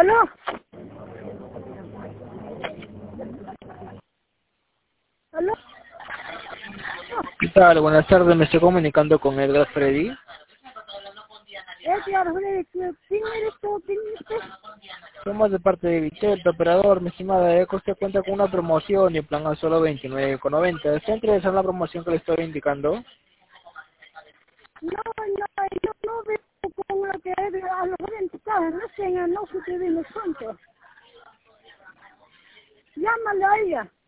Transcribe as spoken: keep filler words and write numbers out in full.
¿Aló? ¿Aló? ¿Qué tal? Buenas tardes, me estoy comunicando con Edgar Freddy. Edgar Freddy, ¿quién eres tú? ¿Quién eres tú? Somos de parte de Vitel, tu operador, mi estimada Eco. Usted cuenta con una promoción y un plan a solo veintinueve con noventa. ¿Está interesada en la promoción que le estoy indicando? No, no, yo no veo con lo que es a los orientales, no sé, no sé qué viene juntos. Llámale a ella.